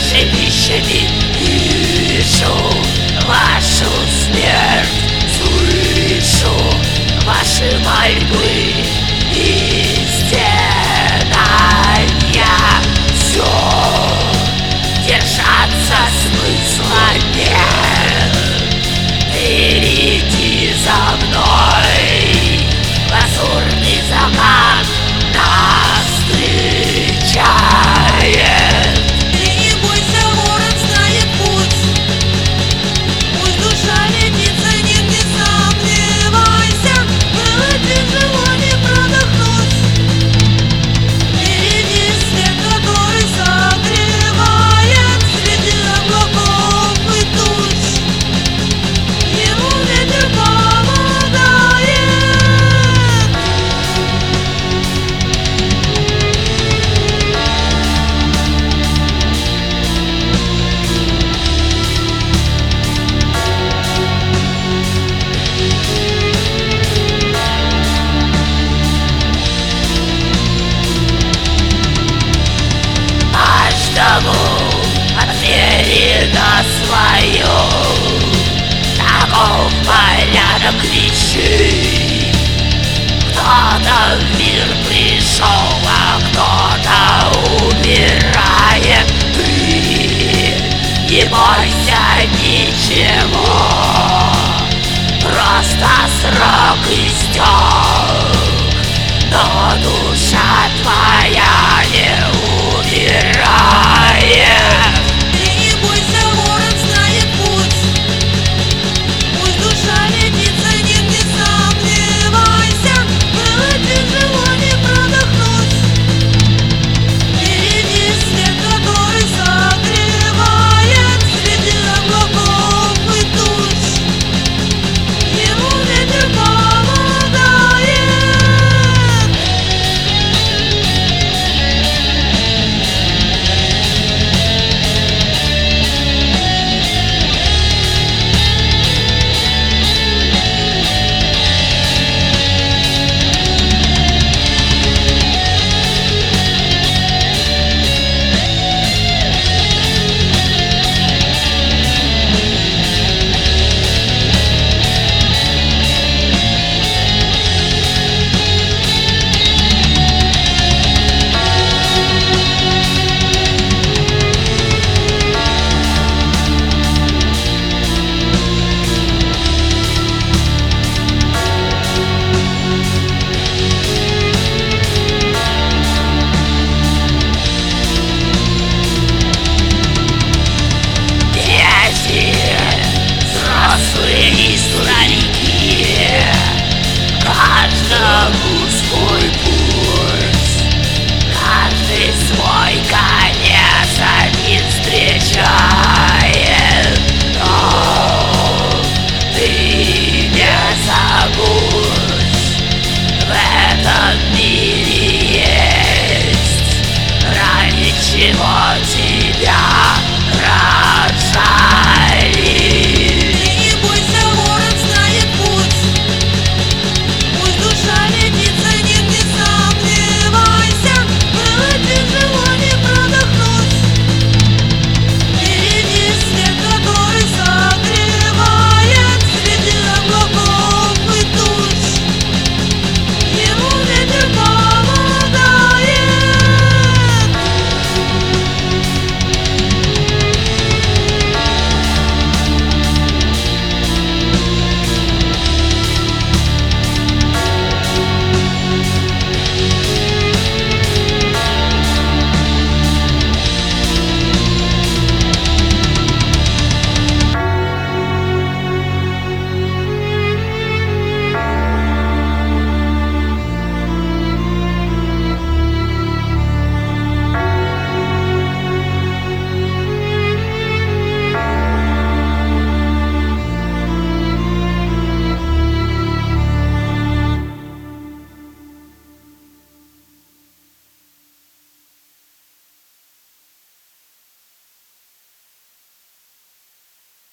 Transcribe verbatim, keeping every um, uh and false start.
жилищами. Вижу вашу смерть, слышу ваши мольбы и стенания. Все, держаться смысла нет. Иди за мной, лазурный закат нас встречает. Ты не бойся, ворон знает путь. Пусть душа летит за ним, не сомневайся. Было тяжело не продохнуть. Впереди свет, который согревает среди облаков и туч. Ему ветер помогает. Каждому отвери на свою. Таков порядок вещей. Кто-то в мир пришел, а кто-то умирает. Ты не бойся ничего, просто срок истек, но душа твоя не умирает. Ты не бойся, ворон знает путь. Пусть душа летит за ним, не сомневайся. Было тяжело не продохнуть. Впереди свет, который согревает среди облаков и туч. Ему ветер помогает. Взрослые и старики, каждому свой путь, каждый свой конец один встречает. Но ты не забудь, в этом мире есть ради чего